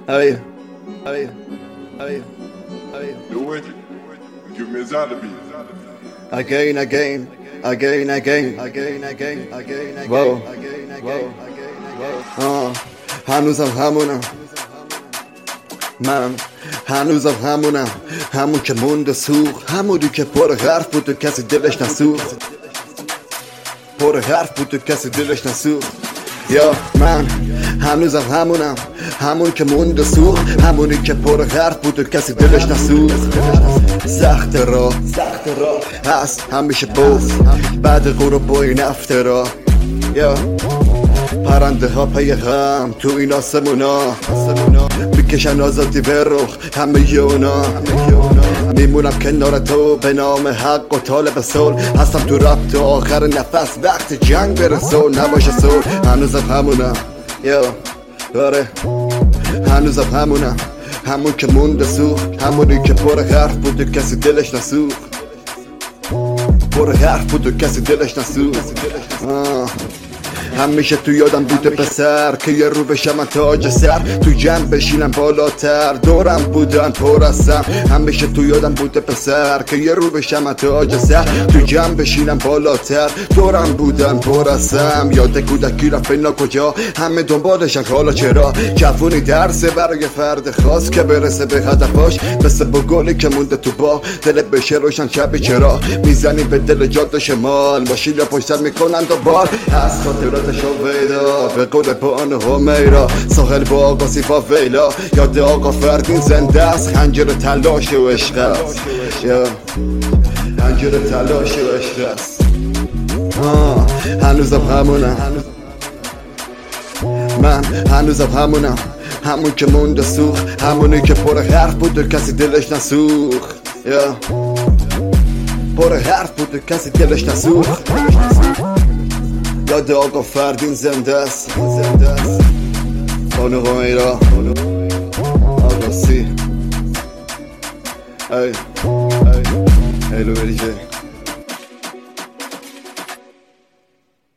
Hey, hey, hey, hey. Do it. Give me a zombie. Again, again, again, again, again, again, again, again, wow, again, again, wow. هنوزم همونم من، هنوزم همونم، همون که مونده سوخت، همونی که پر حرف بود و کسی دلش نسوخت، پر حرف بود و کسی دلش نسوخت. یا من هنوزم همونم، همون که مونده سوخت، همونی که پر حرف بود و کسی دلش نسوخت. سخت راه هست همیشه بوف بعد غروب با این افترا. یا پرنده ها پی هم تو این آسمونا میکشن آزادی به رخ همه اونا. میمونم کنار تو به نام حق و طالب صلح، هستم تو رب تا آخر نفس وقت جنگ برسه و نباشه صلح. هنوزم همونم، یا آره هنوزم همونم، همون که مونده سوخت، همونی که پر حرف بود و کسی دلش نسوخت، پر حرف بود و کسی دلش نسوخت. همیشه تو یادم بوده پسر که یه رو بشم تاج سر، تو جمع بشینم بالاتر، دورم بودن پر از سم. همیشه تو یادم بوده پسر که یه رو بشم تاج سر، تو جمع بشینم بالاتر، دورم بودن پر از سم. یاد کودکی رفت اینا کجا، همه دنبالشن حالا چرا؟ جوونی درسه برای فرد خاص که برسه به هدفاش، مثل با گلی که مونده تو با دل بشه روشن شبی چرا میزنی به دل جاده شمال، ماشین پشت سر میکنن دوبار از خاطراتشو ویدا به قول بانو همیرا. ساحل با آقا سیفا ویلا، یاد آقا فردین زنده است، خنجر تلاش و عشق است، خنجر تلاش و عشق است. هنوزم همونم من، هنوزم همونم، همون که مونده سوخت، همونی که پر حرف بود و کسی دلش نسوخت. پر حرف بود و کسی دلش نسوخت. یاد آقا فردین زنده است، بانو همیرا آقا سی. ای لو بریجه